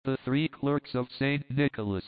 The Three Clerks of St. Nicholas.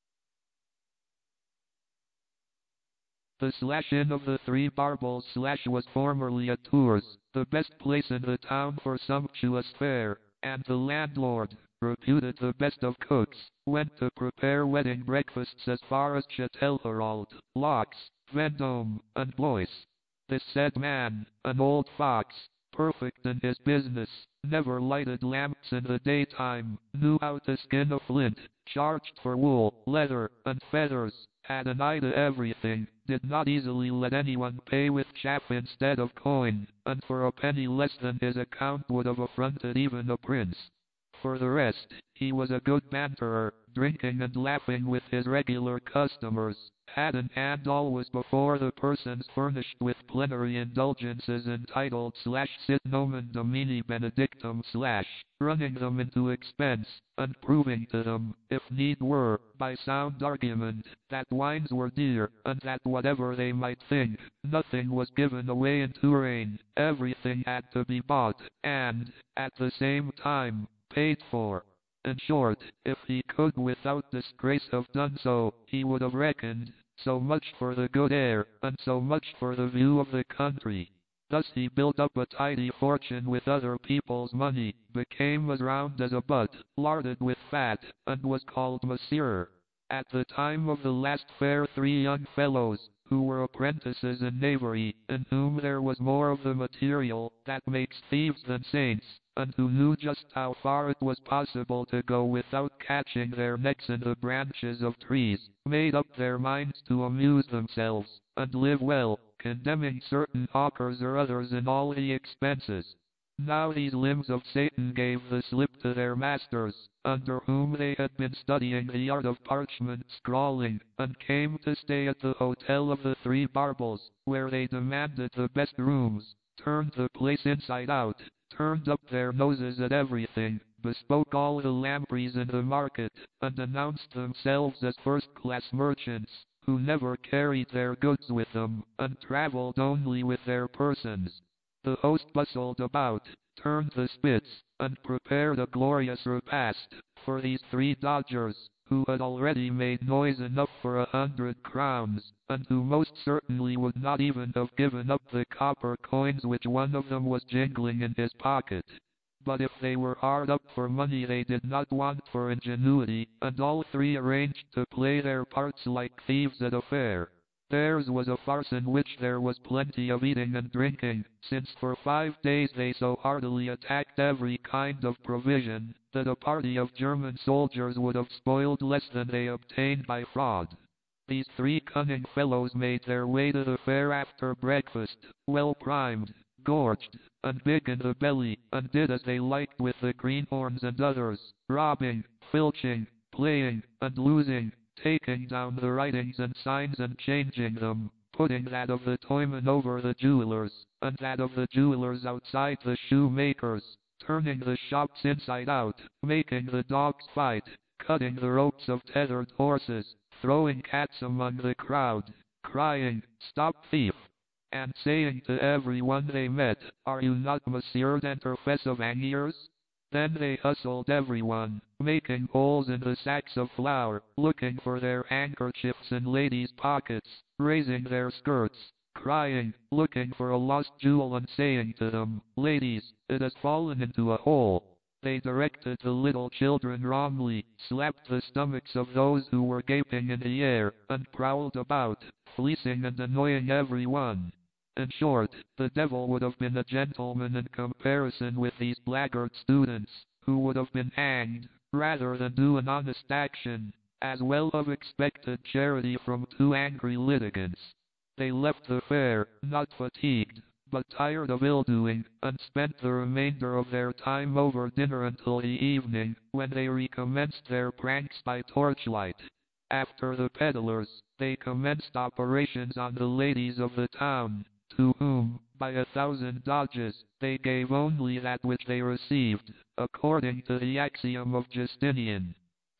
The Inn of the Three Barbels was formerly a Tours, the best place in the town for sumptuous fare, and the landlord, reputed the best of cooks, went to prepare wedding breakfasts as far as Châtelherault, Laux, Vendôme, and Blois. This said man, an old fox, perfect in his business, never lighted lamps in the daytime, knew how to skin a flint, charged for wool, leather, and feathers, had an eye to everything, did not easily let anyone pay with chaff instead of coin, and for a penny less than his account would have affronted even a prince. For the rest, he was a good banterer, drinking and laughing with his regular customers, had in hand always before the persons furnished with plenary indulgences entitled /sit nomen domini benedictum / running them into expense, and proving to them, if need were, by sound argument, that wines were dear, and that whatever they might think, nothing was given away in Touraine, everything had to be bought, and, at the same time, paid for. In short, if he could without disgrace have done so, he would have reckoned, so much for the good air, and so much for the view of the country. Thus he built up a tidy fortune with other people's money, became as round as a butt, larded with fat, and was called Monsieur. At the time of the last fair 3 young fellows, who were apprentices in knavery, in whom there was more of the material that makes thieves than saints, and who knew just how far it was possible to go without catching their necks in the branches of trees, made up their minds to amuse themselves, and live well, condemning certain hawkers or others in all the expenses. Now these limbs of Satan gave the slip to their masters, under whom they had been studying the art of parchment scrawling, and came to stay at the Hotel of the Three Barbels, where they demanded the best rooms, turned the place inside out, turned up their noses at everything, bespoke all the lampreys in the market, and announced themselves as first-class merchants, who never carried their goods with them, and travelled only with their persons. The host bustled about, turned the spits, and prepared a glorious repast for these 3 dodgers, who had already made noise enough for 100 crowns, and who most certainly would not even have given up the copper coins which one of them was jingling in his pocket. But if they were hard up for money they did not want for ingenuity, and all 3 arranged to play their parts like thieves at a fair. Theirs was a farce in which there was plenty of eating and drinking, since for 5 days they so heartily attacked every kind of provision, that a party of German soldiers would have spoiled less than they obtained by fraud. These 3 cunning fellows made their way to the fair after breakfast, well primed, gorged, and big in the belly, and did as they liked with the greenhorns and others, robbing, filching, playing, and losing, taking down the writings and signs and changing them, putting that of the toyman over the jewelers, and that of the jewelers outside the shoemakers, turning the shops inside out, making the dogs fight, cutting the ropes of tethered horses, throwing cats among the crowd, crying, "Stop thief!" and saying to every one they met, "Are you not Monsieur d'Enterfes of Angers?" Then they hustled everyone, making holes in the sacks of flour, looking for their handkerchiefs in ladies' pockets, raising their skirts, crying, looking for a lost jewel and saying to them, "Ladies, it has fallen into a hole." They directed the little children wrongly, slapped the stomachs of those who were gaping in the air, and prowled about, fleecing and annoying everyone. In short, the devil would have been a gentleman in comparison with these blackguard students, who would have been hanged, rather than do an honest action, as well have expected charity from 2 angry litigants. They left the fair, not fatigued, but tired of ill-doing, and spent the remainder of their time over dinner until the evening, when they recommenced their pranks by torchlight. After the peddlers, they commenced operations on the ladies of the town, to whom, by 1,000 dodges, they gave only that which they received, according to the axiom of Justinian.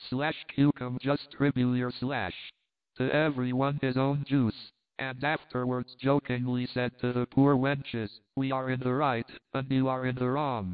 /Qucum just tribulier / To every one his own juice, and afterwards jokingly said to the poor wenches, "We are in the right, and you are in the wrong."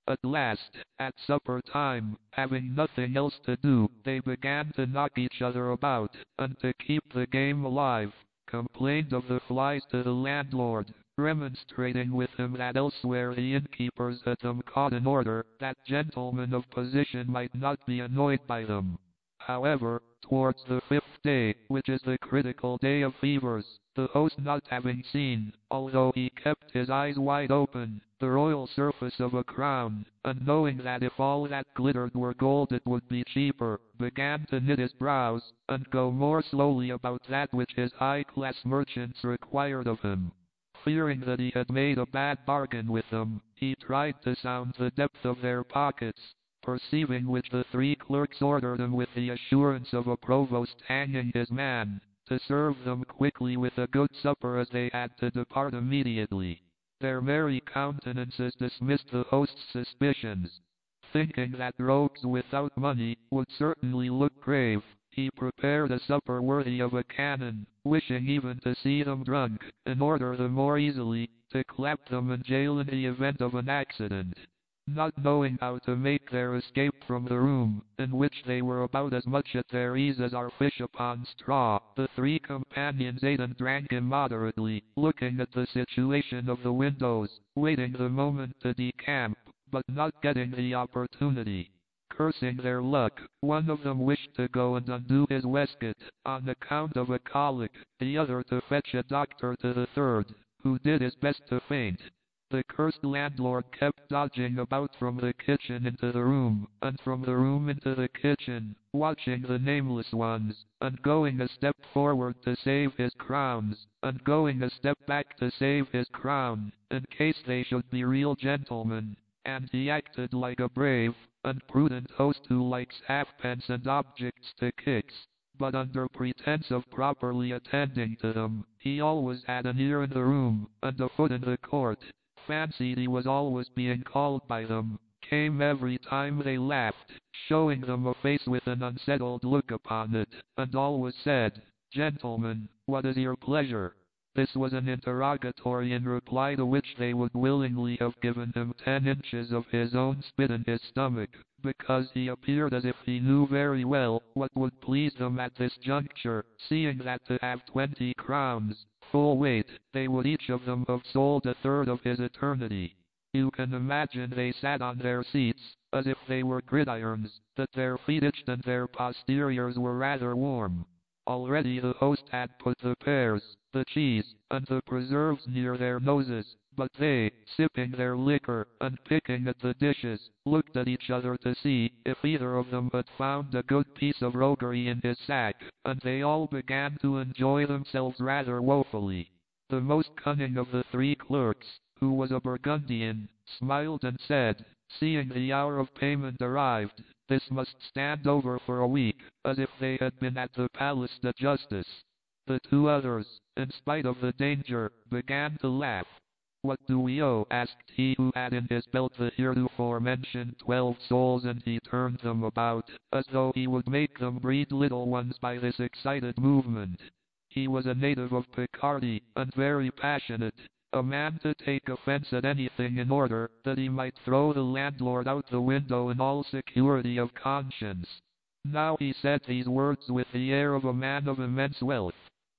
At last, at supper time, having nothing else to do, they began to knock each other about, and to keep the game alive, complained of the flies to the landlord, remonstrating with him that elsewhere the innkeepers had them caught in order, that gentlemen of position might not be annoyed by them. However, towards the 5th day, which is the critical day of fevers, the host not having seen, although he kept his eyes wide open, the royal surface of a crown, and knowing that if all that glittered were gold it would be cheaper, began to knit his brows, and go more slowly about that which his high-class merchants required of him. Fearing that he had made a bad bargain with them, he tried to sound the depth of their pockets, perceiving which the 3 clerks ordered him with the assurance of a provost hanging his man, to serve them quickly with a good supper as they had to depart immediately. Their merry countenances dismissed the host's suspicions. Thinking that rogues without money would certainly look grave, he prepared a supper worthy of a canon, wishing even to see them drunk, in order the more easily to clap them in jail in the event of an accident. Not knowing how to make their escape from the room, in which they were about as much at their ease as are fish upon straw, the 3 companions ate and drank immoderately, looking at the situation of the windows, waiting the moment to decamp, but not getting the opportunity. Cursing their luck, one of them wished to go and undo his waistcoat, on account of a colic, the other to fetch a doctor to the 3rd, who did his best to faint. The cursed landlord kept dodging about from the kitchen into the room, and from the room into the kitchen, watching the nameless ones, and going a step forward to save his crowns, and going a step back to save his crown, in case they should be real gentlemen, and he acted like a brave and prudent host who likes halfpence and objects to kicks. But under pretense of properly attending to them, he always had an ear in the room, and a foot in the court, fancied he was always being called by them, came every time they laughed, showing them a face with an unsettled look upon it, and always said, "Gentlemen, what is your pleasure?" This was an interrogatory in reply to which they would willingly have given him 10 inches of his own spit in his stomach, because he appeared as if he knew very well what would please them at this juncture, seeing that to have 20 crowns, full weight, they would each of them have sold a 1/3 of his eternity. You can imagine they sat on their seats, as if they were gridirons, that their feet itched and their posteriors were rather warm. Already the host had put the pears, the cheese, and the preserves near their noses, but they, sipping their liquor, and picking at the dishes, looked at each other to see if either of them had found a good piece of roguery in his sack, and they all began to enjoy themselves rather woefully. The most cunning of the 3 clerks, who was a Burgundian, smiled and said, seeing the hour of payment arrived, "This must stand over for a week," as if they had been at the Palace de Justice. The 2 others, in spite of the danger, began to laugh. "What do we owe?" asked he who had in his belt the heretofore mentioned 12 sols, and he turned them about, as though he would make them breed little ones by this excited movement. He was a native of Picardy, and very passionate, a man to take offense at anything in order that he might throw the landlord out the window in all security of conscience. Now he said these words with the air of a man of immense wealth.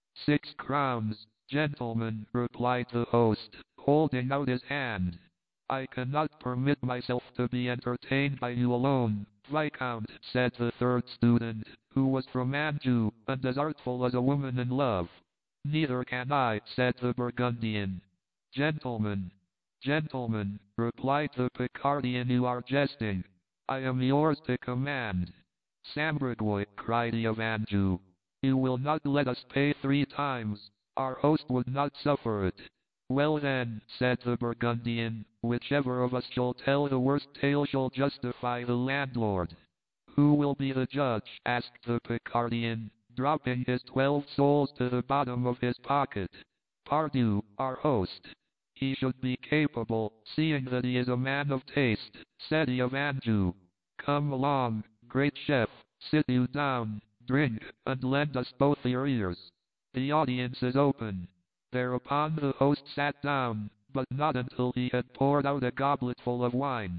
6 crowns, gentlemen, replied the host, holding out his hand. "I cannot permit myself to be entertained by you alone, Viscount," said the 3rd student, who was from Anjou, and as artful as a woman in love. "Neither can I," said the Burgundian. "Gentlemen, gentlemen," replied the Picardian, "you are jesting. I am yours to command." "Sambregoy," cried he of Anjou, "you will not let us pay 3 times. Our host would not suffer it." "Well then," said the Burgundian, "whichever of us shall tell the worst tale shall justify the landlord." "Who will be the judge?" asked the Picardian, dropping his 12 sols to the bottom of his pocket. "Pardieu, our host. He should be capable, seeing that he is a man of taste," said he of Anjou. "Come along, great chef, sit you down, drink, and lend us both your ears. The audience is open." Thereupon the host sat down, but not until he had poured out a gobletful of wine.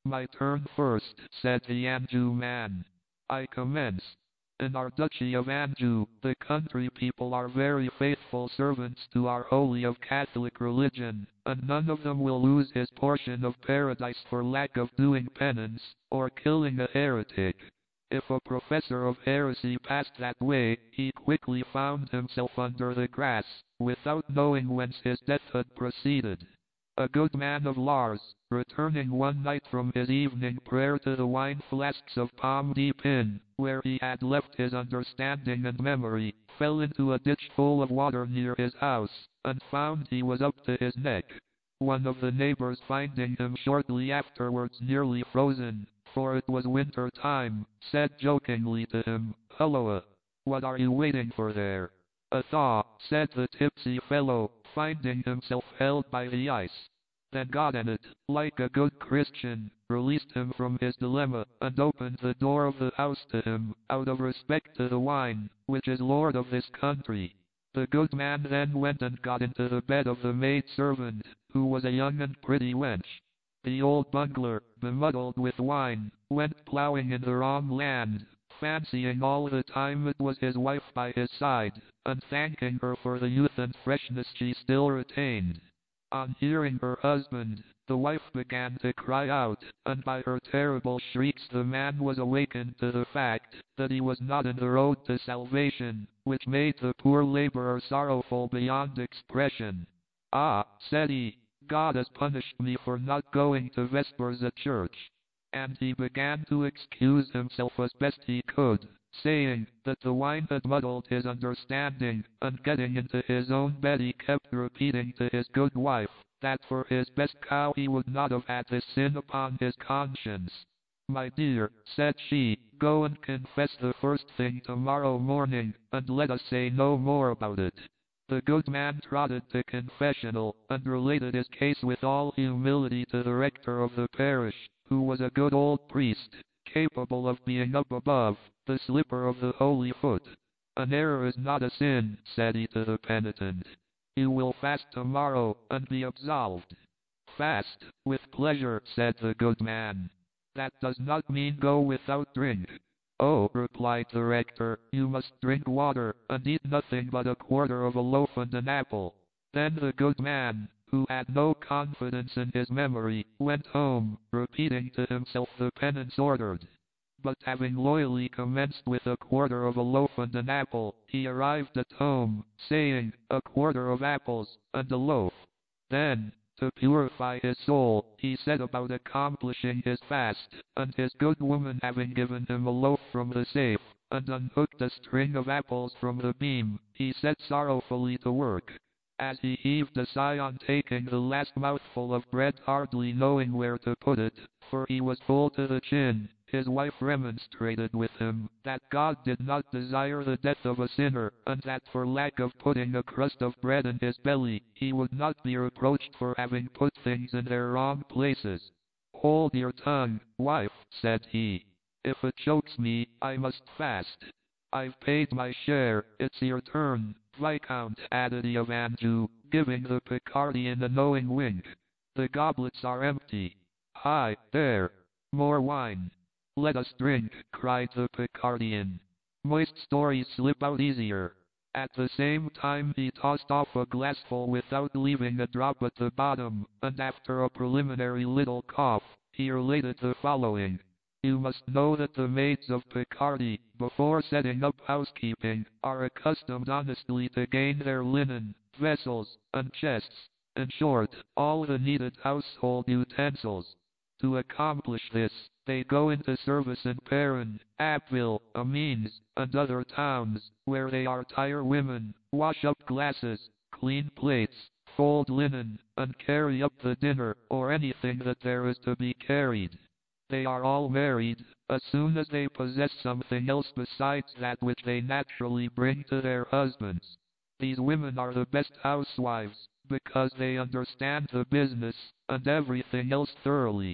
My turn first, said the Anjou man. I commence. In our duchy of Anjou, the country people are very faithful servants to our holy of Catholic religion, and none of them will lose his portion of paradise for lack of doing penance, or killing a heretic. If a professor of heresy passed that way, he quickly found himself under the grass, without knowing whence his death had proceeded. A good man of Lars, returning one night from his evening prayer to the wine flasks of Palm de Pin, where he had left his understanding and memory, fell into a ditch full of water near his house, and found he was up to his neck. One of the neighbors, finding him shortly afterwards nearly frozen, for it was winter time, said jokingly to him, "Hulloa! What are you waiting for there?" "A thaw," said the tipsy fellow, finding himself held by the ice. Then Goddenet, like a good Christian, released him from his dilemma, and opened the door of the house to him, out of respect to the wine, which is lord of this country. The good man then went and got into the bed of the maid-servant, who was a young and pretty wench. The old bungler, bemuddled with wine, went ploughing in the wrong land, fancying all the time it was his wife by his side, and thanking her for the youth and freshness she still retained. On hearing her husband, the wife began to cry out, and by her terrible shrieks the man was awakened to the fact that he was not in the road to salvation, which made the poor laborer sorrowful beyond expression. "Ah," said he, "God has punished me for not going to vespers at church." And he began to excuse himself as best he could, saying that the wine had muddled his understanding, and getting into his own bed he kept repeating to his good wife that for his best cow he would not have had this sin upon his conscience. "My dear," said she, "go and confess the first thing tomorrow morning, and let us say no more about it." The good man trotted to confessional, and related his case with all humility to the rector of the parish, who was a good old priest, capable of being up above the slipper of the holy foot. "An error is not a sin," said he to the penitent. "You will fast tomorrow, and be absolved." "Fast, with pleasure," said the good man. "That does not mean go without drink." "Oh," replied the rector, "you must drink water, and eat nothing but a quarter of a loaf and an apple." Then the good man, who had no confidence in his memory, went home, repeating to himself the penance ordered. But having loyally commenced with a quarter of a loaf and an apple, he arrived at home, saying, "A quarter of apples, and a loaf." Then, to purify his soul, he set about accomplishing his fast, and his good woman having given him a loaf from the safe, and unhooked a string of apples from the beam, he set sorrowfully to work. As he heaved a sigh on taking the last mouthful of bread, hardly knowing where to put it, for he was full to the chin, his wife remonstrated with him that God did not desire the death of a sinner, and that for lack of putting a crust of bread in his belly, he would not be reproached for having put things in their wrong places. "Hold your tongue, wife," said he. "If it chokes me, I must fast. I've paid my share, it's your turn, Viscount," added he of Anjou, giving the Picardian a knowing wink. "The goblets are empty. Hi, there! More wine." "Let us drink," cried the Picardian. "Moist stories slip out easier." At the same time he tossed off a glassful without leaving a drop at the bottom, and after a preliminary little cough, he related the following. "You must know that the maids of Picardy, before setting up housekeeping, are accustomed honestly to gain their linen, vessels, and chests, in short, all the needed household utensils. To accomplish this, they go into service in Perrin, Abbeville, Amiens, and other towns, where they are tire women, wash up glasses, clean plates, fold linen, and carry up the dinner, or anything that there is to be carried. They are all married, as soon as they possess something else besides that which they naturally bring to their husbands. These women are the best housewives, because they understand the business, and everything else thoroughly.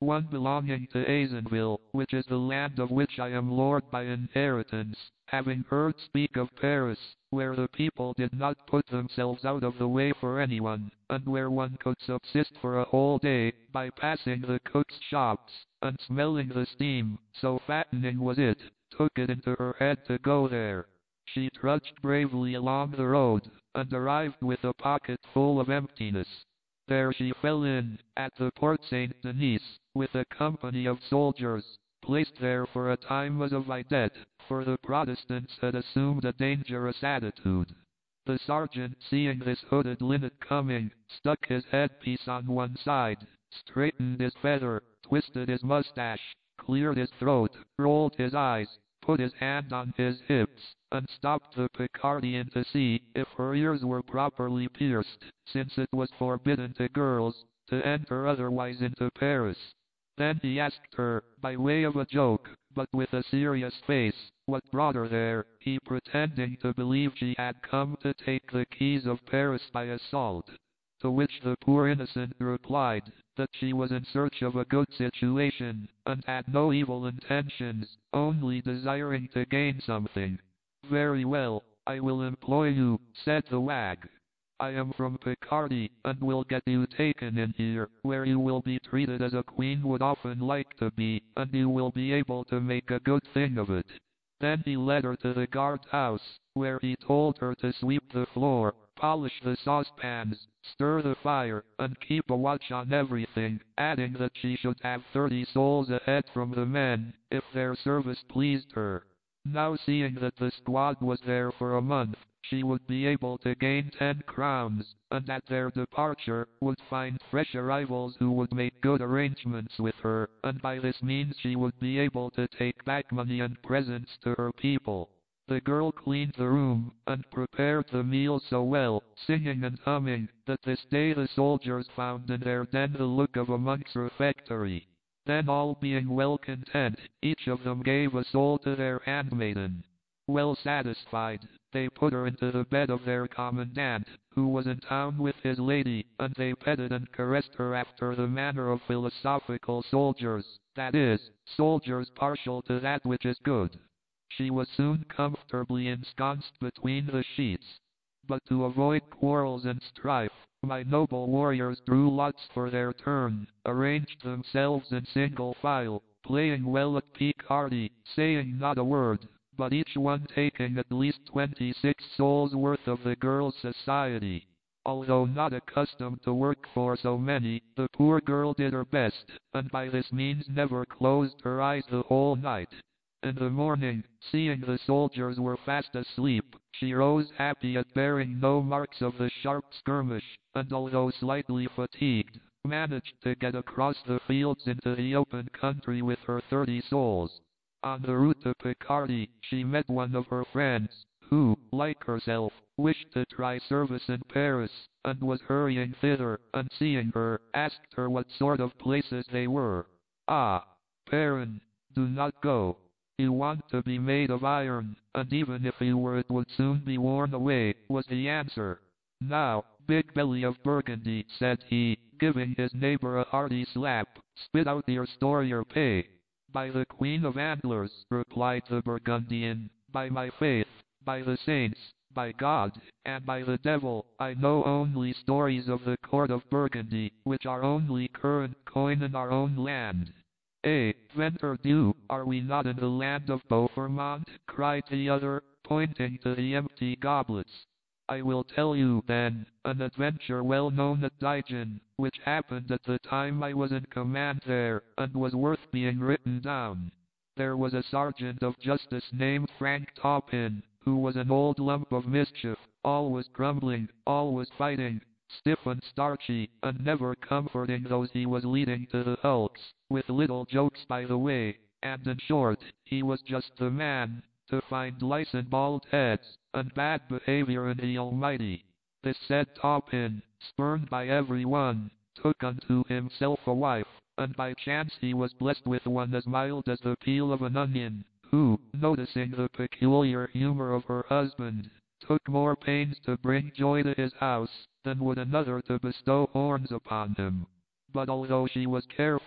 one belonging to Azenville, which is the land of which I am lord by inheritance, having heard speak of Paris, where the people did not put themselves out of the way for anyone, and where one could subsist for a whole day, by passing the cook's shops, and smelling the steam, so fattening was it, took it into her head to go there. She trudged bravely along the road, and arrived with a pocket full of emptiness. There she fell in, at the Port Saint Denis, with a company of soldiers, placed there for a time as a vidette, for the Protestants had assumed a dangerous attitude. The sergeant, seeing this hooded linnet coming, stuck his headpiece on one side, straightened his feather, twisted his mustache, cleared his throat, rolled his eyes, put his hand on his hips, and stopped the Picardian to see if her ears were properly pierced, since it was forbidden to girls to enter otherwise into Paris. Then he asked her, by way of a joke, but with a serious face, what brought her there, he pretending to believe she had come to take the keys of Paris by assault. To which the poor innocent replied, that she was in search of a good situation, and had no evil intentions, only desiring to gain something. Very well, I will employ you, said the wag. I am from Picardy, and will get you taken in here, where you will be treated as a queen would often like to be, and you will be able to make a good thing of it. Then he led her to the guardhouse, where he told her to sweep the floor, polish the saucepans, stir the fire, and keep a watch on everything, adding that she should have 30 souls ahead from the men, if their service pleased her. Now seeing that the squad was there for a month, she would be able to gain 10 crowns, and at their departure, would find fresh arrivals who would make good arrangements with her, and by this means she would be able to take back money and presents to her people. The girl cleaned the room, and prepared the meal so well, singing and humming, that this day the soldiers found in their den the look of a monk's refectory. Then all being well content, each of them gave a soul to their handmaiden. Well satisfied, they put her into the bed of their commandant, who was in town with his lady, and they petted and caressed her after the manner of philosophical soldiers, that is, soldiers partial to that which is good. She was soon comfortably ensconced between the sheets. But to avoid quarrels and strife, my noble warriors drew lots for their turn, arranged themselves in single file, playing well at Picardy, saying not a word, but each one taking at least 26 souls worth of the girl's society. Although not accustomed to work for so many, the poor girl did her best, and by this means never closed her eyes the whole night. In the morning, seeing the soldiers were fast asleep, she rose happy at bearing no marks of the sharp skirmish, and although slightly fatigued, managed to get across the fields into the open country with her 30 souls. On the route to Picardy, she met one of her friends, who, like herself, wished to try service in Paris, and was hurrying thither, and seeing her, asked her what sort of places they were. Ah, Perrin, do not go. You want to be made of iron, and even if you were it would soon be worn away, was the answer. Now, Big Belly of Burgundy, said he, giving his neighbor a hearty slap, spit out your store your pay. By the Queen of Antlers, replied the Burgundian, by my faith, by the saints, by God, and by the devil, I know only stories of the court of Burgundy, which are only current coin in our own land. Eh, Ventre Dieu, are we not in the land of Beauformont? Cried the other, pointing to the empty goblets. I will tell you, then, an adventure well known at Dijon, which happened at the time I was in command there, and was worth being written down. There was a sergeant of justice named Frank Taupin, who was an old lump of mischief, always grumbling, always fighting, stiff and starchy, and never comforting those he was leading to the hulks, with little jokes by the way, and in short, he was just the man to find lice in bald heads, and bad behavior in the Almighty. This said Taupin, spurned by every one, took unto himself a wife, and by chance he was blessed with one as mild as the peel of an onion, who, noticing the peculiar humor of her husband, took more pains to bring joy to his house than would another to bestow horns upon him. But although she was careful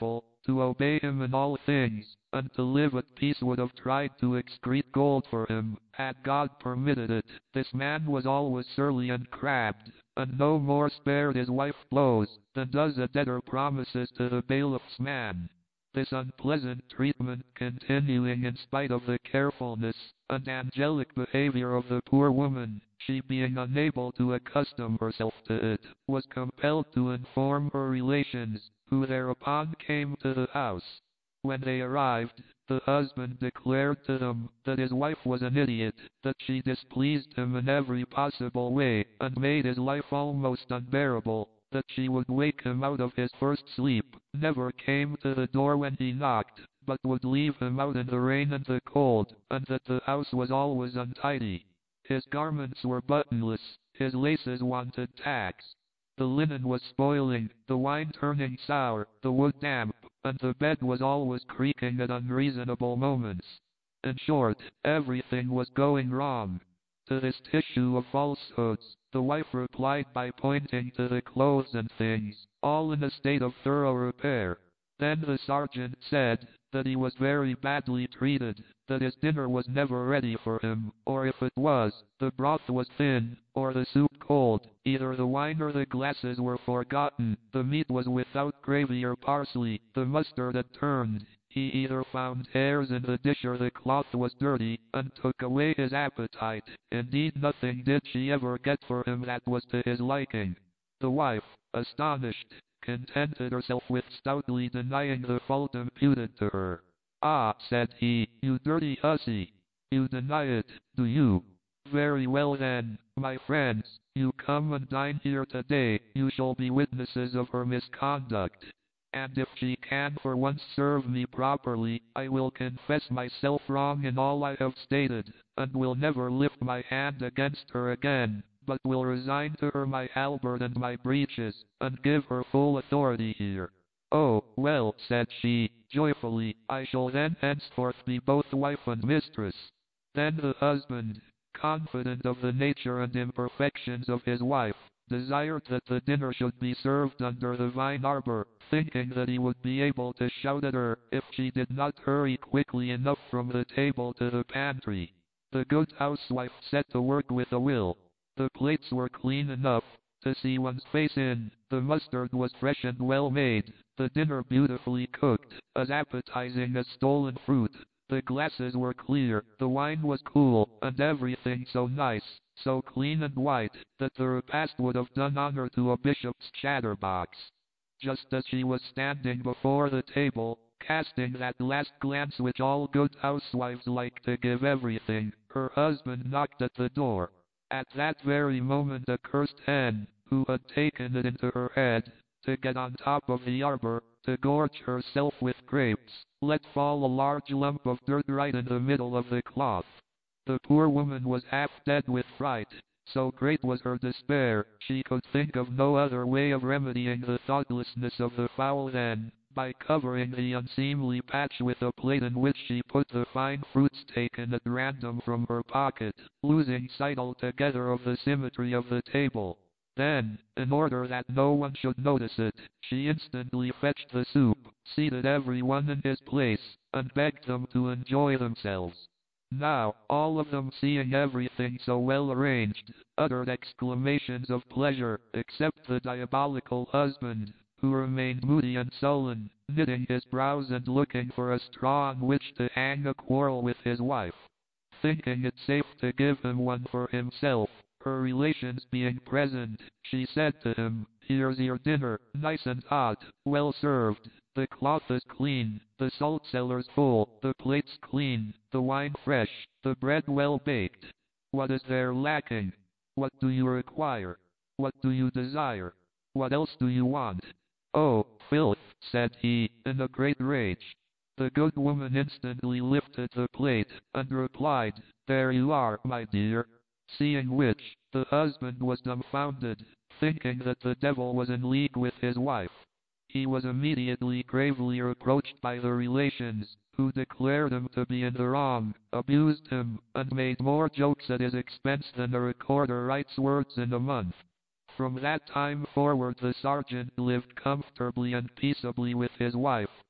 to obey him in all things, and to live at peace, would have tried to excrete gold for him, had God permitted it. This man was always surly and crabbed, and no more spared his wife blows than does a debtor promises to the bailiff's man. This unpleasant treatment continuing in spite of the carefulness and angelic behavior of the poor woman, she being unable to accustom herself to it, was compelled to inform her relations, who thereupon came to the house. When they arrived, the husband declared to them that his wife was an idiot, that she displeased him in every possible way, and made his life almost unbearable, that she would wake him out of his first sleep, never came to the door when he knocked, but would leave him out in the rain and the cold, and that the house was always untidy. His garments were buttonless, his laces wanted tacks. The linen was spoiling, the wine turning sour, the wood damp, and the bed was always creaking at unreasonable moments. In short, everything was going wrong. To this tissue of falsehoods, the wife replied by pointing to the clothes and things, all in a state of thorough repair. Then the sergeant said that he was very badly treated, that his dinner was never ready for him, or if it was, the broth was thin, or the soup cold, either the wine or the glasses were forgotten, the meat was without gravy or parsley, the mustard had turned, he either found hairs in the dish or the cloth was dirty, and took away his appetite. Indeed, nothing did she ever get for him that was to his liking. The wife, astonished, contented herself with stoutly denying the fault imputed to her. "Ah," said he, "you dirty hussy! You deny it, do you? Very well then, my friends, you come and dine here today, you shall be witnesses of her misconduct. And if she can for once serve me properly, I will confess myself wrong in all I have stated, and will never lift my hand against her again, but will resign to her my halberd and my breeches, and give her full authority here." "Oh, well," said she, joyfully, "I shall then henceforth be both wife and mistress." Then the husband, confident of the nature and imperfections of his wife, desired that the dinner should be served under the vine arbor, thinking that he would be able to shout at her if she did not hurry quickly enough from the table to the pantry. The good housewife set to work with a will. The plates were clean enough to see one's face in, the mustard was fresh and well made, the dinner beautifully cooked, as appetizing as stolen fruit. The glasses were clear, the wine was cool, and everything so nice, so clean and white, that the repast would have done honor to a bishop's chatterbox. Just as she was standing before the table, casting that last glance which all good housewives like to give everything, her husband knocked at the door. At that very moment a cursed hen, who had taken it into her head to get on top of the arbor, to gorge herself with grapes, let fall a large lump of dirt right in the middle of the cloth. The poor woman was half dead with fright. So great was her despair, she could think of no other way of remedying the thoughtlessness of the fowl than by covering the unseemly patch with a plate in which she put the fine fruits taken at random from her pocket, losing sight altogether of the symmetry of the table. Then, in order that no one should notice it, she instantly fetched the soup, seated every one in his place, and begged them to enjoy themselves. Now, all of them, seeing everything so well arranged, uttered exclamations of pleasure, except the diabolical husband, who remained moody and sullen, knitting his brows and looking for a straw on which to hang a quarrel with his wife. Thinking it safe to give him one for himself, her relations being present, she said to him, "Here's your dinner, nice and hot, well served. The cloth is clean, the salt cellar's full, the plates clean, the wine fresh, the bread well baked. What is there lacking? What do you require? What do you desire? What else do you want?" "Oh, filth," said he, in a great rage. The good woman instantly lifted the plate, and replied, "There you are, my dear." Seeing which, the husband was dumbfounded, thinking that the devil was in league with his wife. He was immediately gravely reproached by the relations, who declared him to be in the wrong, abused him, and made more jokes at his expense than a recorder writes words in a month. From that time forward the sergeant lived comfortably and peaceably with his wife,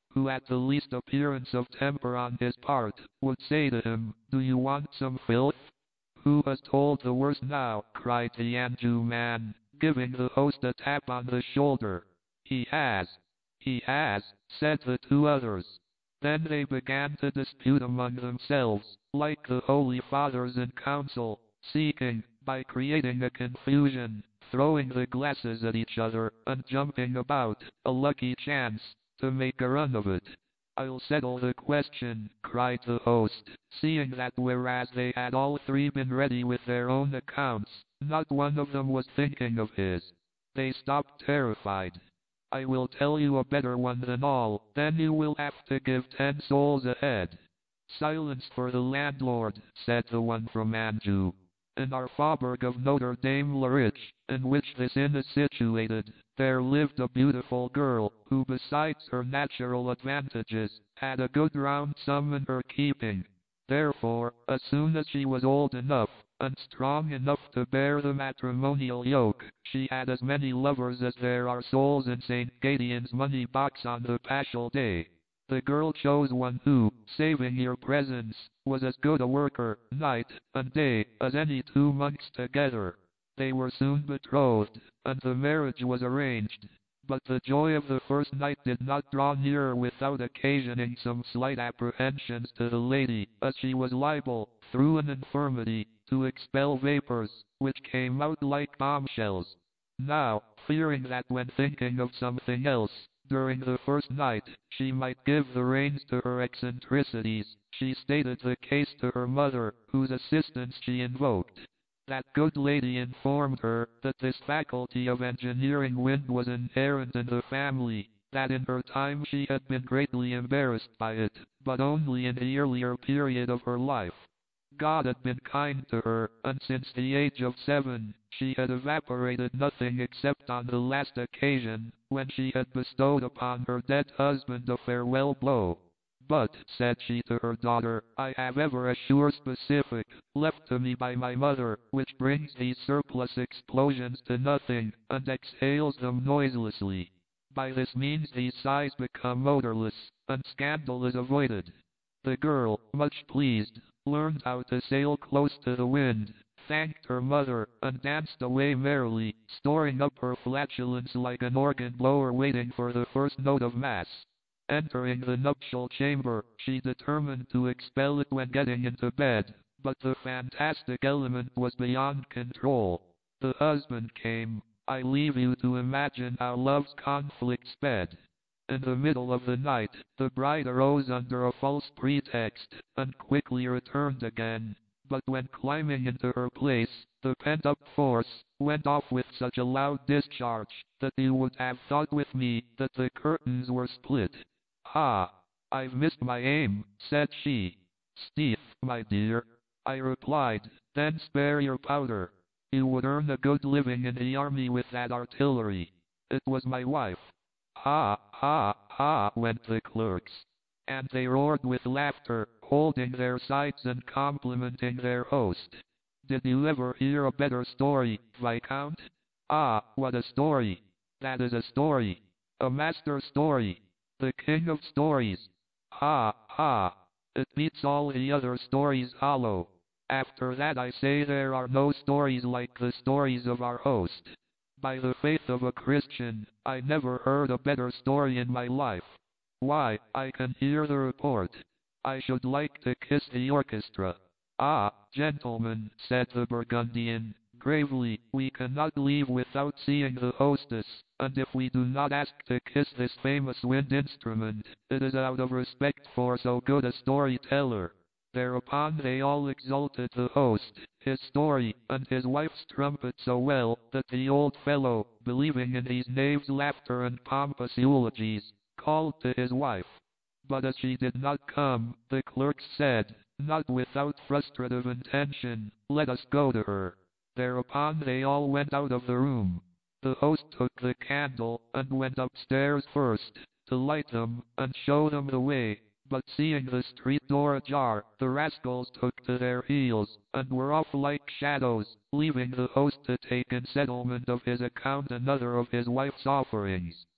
who at the least appearance of temper on his part, would say to him, "Do you want some filth?" "Who has told the worst now?" cried the Anjou man, giving the host a tap on the shoulder. "He has." "He has," said the two others. Then they began to dispute among themselves, like the Holy Fathers in council, seeking, by creating a confusion, throwing the glasses at each other, and jumping about, a lucky chance, to make a run of it. "I'll settle the question," cried the host, seeing that whereas they had all three been ready with their own accounts, not one of them was thinking of his. They stopped terrified. "I will tell you a better one than all, then you will have to give 10 souls a head." "Silence for the landlord," said the one from Anjou. "In our faubourg of Notre Dame la Riche, in which this inn is situated, there lived a beautiful girl, who besides her natural advantages, had a good round sum in her keeping. Therefore, as soon as she was old enough, and strong enough to bear the matrimonial yoke, she had as many lovers as there are souls in St. Gatian's money box on the Paschal day. The girl chose one who, saving your presence, was as good a worker, night and day, as any 2 monks together. They were soon betrothed, and the marriage was arranged. But the joy of the first night did not draw nearer without occasioning some slight apprehensions to the lady, as she was liable, through an infirmity, to expel vapors, which came out like bombshells. Now, fearing that when thinking of something else, during the first night, she might give the reins to her eccentricities, she stated the case to her mother, whose assistance she invoked. That good lady informed her that this faculty of engineering wind was inherent in the family, that in her time she had been greatly embarrassed by it, but only in the earlier period of her life. God had been kind to her, and since the age of 7, she had evaporated nothing except on the last occasion, when she had bestowed upon her dead husband a farewell blow. "But," said she to her daughter, "I have ever a sure specific, left to me by my mother, which brings these surplus explosions to nothing, and exhales them noiselessly. By this means these sighs become odorless, and scandal is avoided." The girl, much pleased, learned how to sail close to the wind, thanked her mother, and danced away merrily, storing up her flatulence like an organ blower waiting for the first note of mass. Entering the nuptial chamber, she determined to expel it when getting into bed, but the fantastic element was beyond control. The husband came. I leave you to imagine how love's conflict sped. In the middle of the night, the bride arose under a false pretext, and quickly returned again. But when climbing into her place, the pent-up force went off with such a loud discharge, that you would have thought with me that the curtains were split. "Ah, I've missed my aim," said she. "Steve, my dear," I replied, "then spare your powder. You would earn a good living in the army with that artillery." It was my wife. "Ha, ha, ha," went the clerks. And they roared with laughter, holding their sides and complimenting their host. "Did you ever hear a better story, Viscount?" "Ah, what a story! That is a story. A master story. The king of stories. Ha, ha. It beats all the other stories hollow. After that I say there are no stories like the stories of our host. By the faith of a Christian, I never heard a better story in my life. Why, I can hear the report. I should like to kiss the orchestra." "Ah, gentlemen," said the Burgundian, gravely, "we cannot leave without seeing the hostess, and if we do not ask to kiss this famous wind instrument, it is out of respect for so good a storyteller." Thereupon they all exalted the host, his story, and his wife's trumpet so well, that the old fellow, believing in these knaves' laughter and pompous eulogies, called to his wife. But as she did not come, the clerks said, not without frustrative intention, "Let us go to her." Thereupon they all went out of the room. The host took the candle, and went upstairs first, to light them, and show them the way. But seeing the street door ajar, the rascals took to their heels, and were off like shadows, leaving the host to take in settlement of his account another of his wife's offerings.